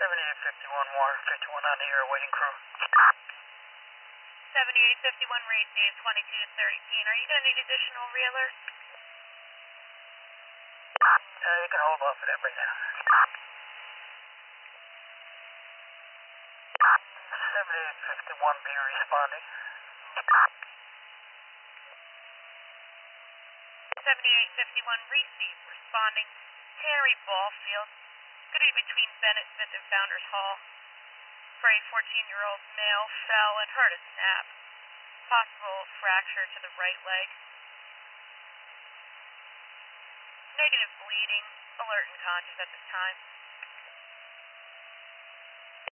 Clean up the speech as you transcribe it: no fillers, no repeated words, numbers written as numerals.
7851 Warren, 51 on the air, waiting crew. 7851 Racing, 2213. Are you going to need additional re-alert? You can hold off for that right now. 7851 be responding. 7851 Receive, responding. Tannery Ball Field. Could be between Bennett Fifth and Founders Hall. Gray 14-year-old male fell and hurt a snap. Possible fracture to the right leg. Negative bleeding. Alert and conscious at this time.